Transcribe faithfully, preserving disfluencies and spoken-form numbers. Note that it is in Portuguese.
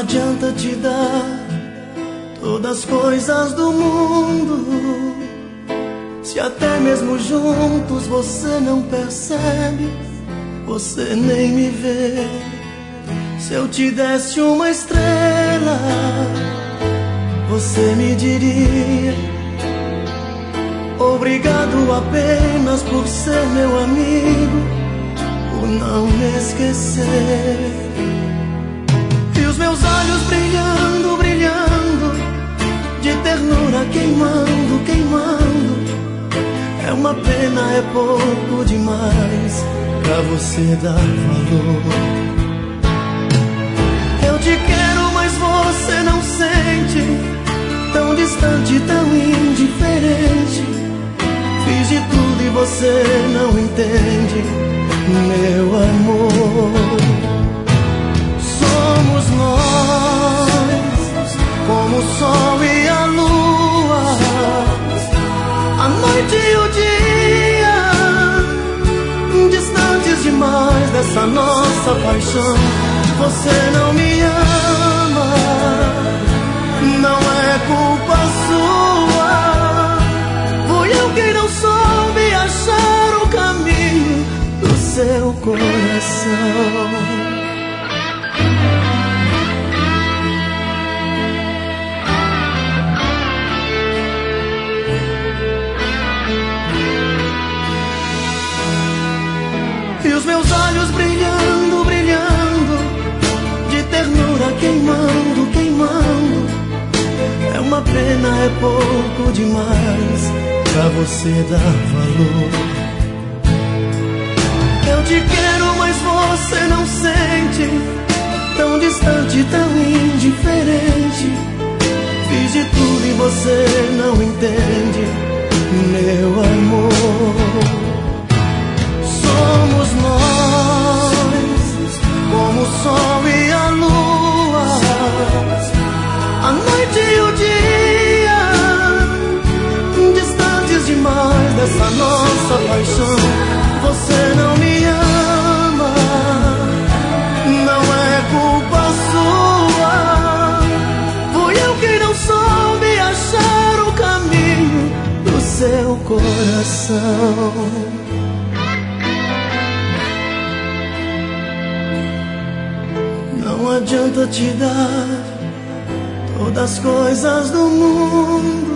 adianta te dar todas as coisas do mundo, se até mesmo juntos você não percebe, você nem me vê. Se eu te desse uma estrela, você me diria obrigado apenas por ser meu amigo, por não me esquecer. E os meus olhos brilhando, brilhando, de ternura queimando, queimando. É uma pena, é pouco demais pra você dar valor. Eu te quero, mas você não sente, tão distante, tão indiferente. Fiz de tudo e você não entende, meu amor. Somos nós, como o sol e a lua, a noite e o dia, distantes demais dessa nossa paixão. Você não me ama, não é culpa sua. Fui eu quem não soube achar o caminho do seu coração. E os meus olhos brilhando, brilhando, de ternura queimando, queimando. É uma pena, é pouco demais pra você dar valor. Eu te quero, mas você não sente, tão distante, tão indiferente. Fiz de tudo e você não entende, meu amor. Somos nós, como o sol e a lua, a noite e o dia, distantes demais dessa nossa paixão. Você não me ama, não é culpa sua. Fui eu quem não soube achar o caminho do seu coração. Não adianta te dar todas as coisas do mundo,